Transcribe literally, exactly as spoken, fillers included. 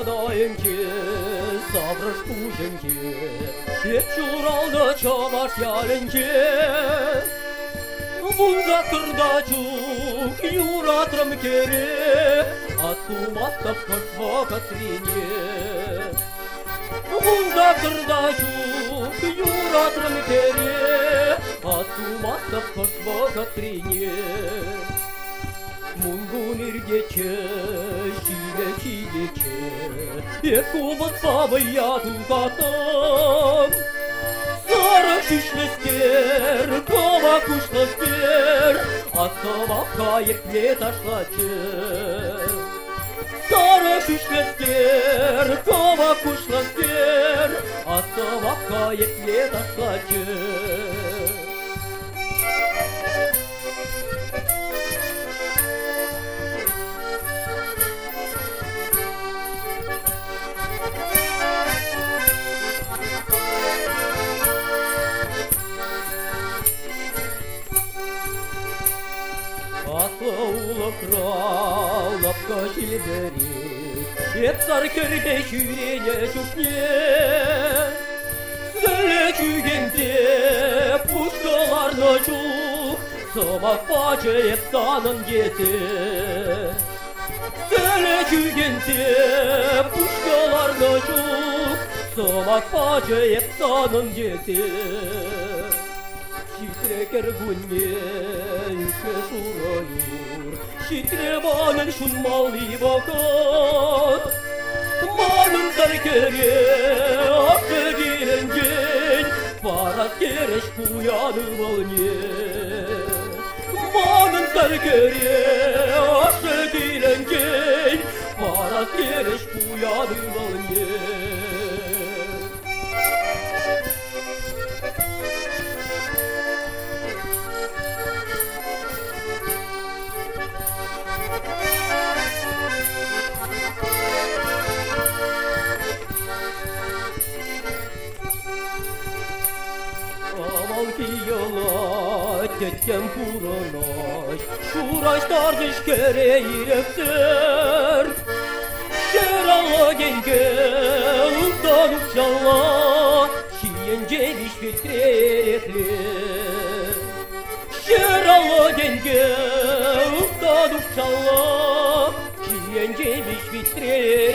Даенке, сабрыш пуженке, ет журалды чамаш яленке. Бұнда тұрда жүк, юратырым кере, аттуматтап қышва катрине. Бұнда тұрда жүк, юратырым кере, аттуматтап қышва катрине. Мұнгун иргече, жиге жигече, екубыт бабы яту қатым. Сары шүшлестер, кома күшлестер, аттабаққа епле ташлачы. Сары шүшлестер, кома күшлестер, аттабаққа епле ташлачы. Атлы кралап кашилдерек, епсар керде шүрене жүкне. Зілі күйгенде пушкаларны жүк, сымақ бачы епсанын кете. Зілі күйгенде пушкаларны жүк, сымақ бачы епсанын кете. Şitre günne yüke şurayur, şitre banın şun mali bakat. Malın darkere akı girengen, parat kereş kuyanı balne. Malın darkere akı girengen, parat kereş kuyanı balne. Yola ketken puranaş, şuraşlar dişkere ireptir. Şeralla genge, undan uçalla, şiyence diş fitrerekli. Şeralla genge, undan uçalla, şiyence diş fitrerekli.